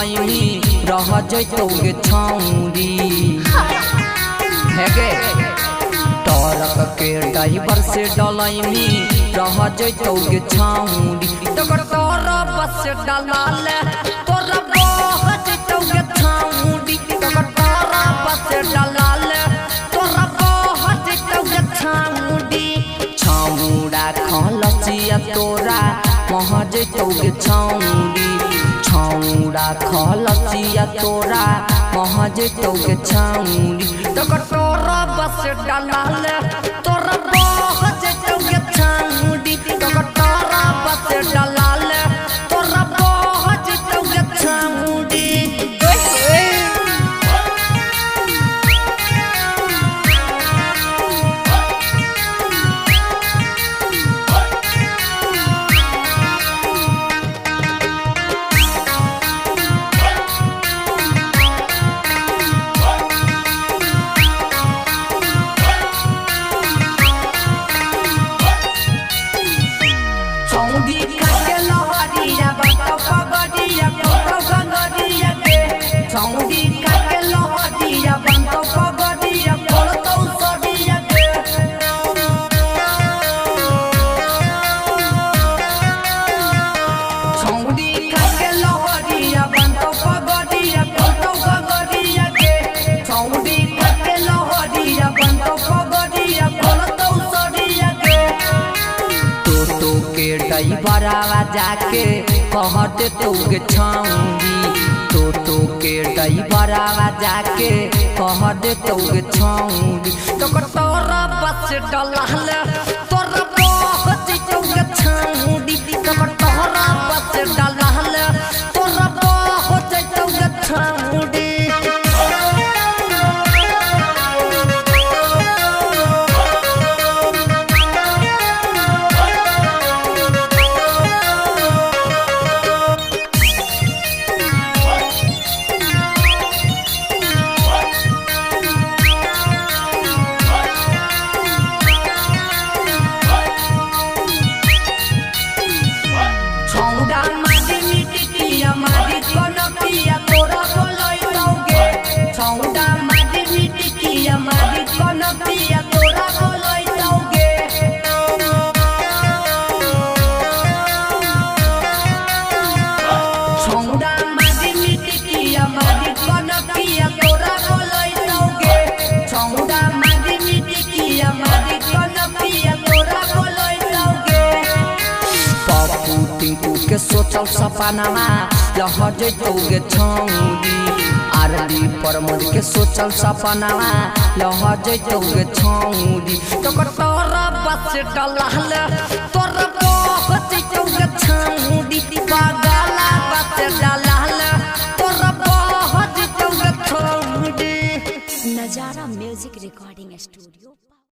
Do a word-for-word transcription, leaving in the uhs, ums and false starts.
डलाइनी रह जैतौगे छौरी हेगे टरक के ड्राइवर से डलाइनी रह जैतौगे छौरी तकर तोरा बस डलाल तोरा बह जैतौगे छौरी तकर तोरा बस डलाल तोरा बह जैतौगे छौरी छौरा खलसिया तोरा मह जैतौगे छौरी छौरा खलसिया तोरा मह जैतौगे छौरी तकर तोरा बस डलाल तोरा बह जैतौगे छौरी तकर तोरा बस डलाल तोरा बह जैतौगे छौरी छौरी काके लहरिया बंतो पगड़िया बोलतौ सड़िया के छौरी काके लहरिया बंतो पगड़िया बोलतौ गगड़िया के छौरी काके लहरिया बंतो पगड़िया बोलतौ सड़िया के टोटो के ड्राइवरवा जाके कह देतौगे छौरी टोटो के ड्राइवरवा जाके कह देतौगे छौरी तकर तोरा बस डलाल तोरा बह जैतौगे छौरी तकर तोरा बस डलाल तोरा बह जैतौगे छौरी छौड़ा मारी मिटिकिया मारी कनपिया तोरा बोलैतौगे छौड़ा मारी मिटिकिया मारी कनपिया तोरा बोलैतौगे छौड़ा मारी मिटिकिया मारी कनपिया तोरा बोलैतौगे पप्पू टिंकू के सोचल सपनामा लह जैतौगे छौरी आरली प्रमोद के सोचल सपनावा लह जैतौगे छौरी तकर तोरा बस डलाल